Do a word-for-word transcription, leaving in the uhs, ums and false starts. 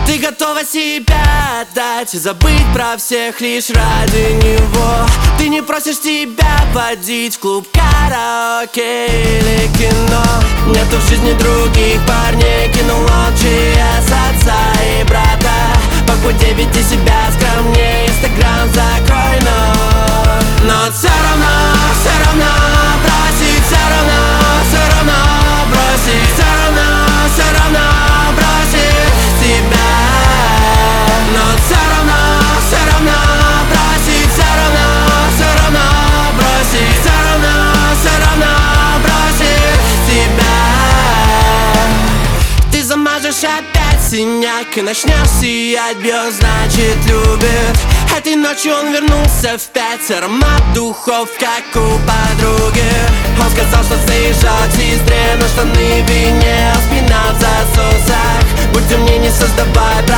Ты готова себя отдать и забыть про всех лишь ради него. Ты не просишь тебя водить в клуб, караоке или кино. Нету в жизни других парней, кинул он чья с отца и брата. Похудей, веди себя скромнее, инстаграм закрой, но Но все равно, все равно бросить, все равно, все равно бросить, все равно, все равно бросить тебя. Но все равно, все равно бросить, все равно, все равно бросить, все равно, все равно бросить тебя. Ты замажешь опять синяк и начнешь сиять, бьет, значит любит. Этой ночью он вернулся в пять, аромат духов, как у подруги. Он сказал, что заезжал к сестре, но штаны в вине, а спина в засосах. Будь умней, не создавай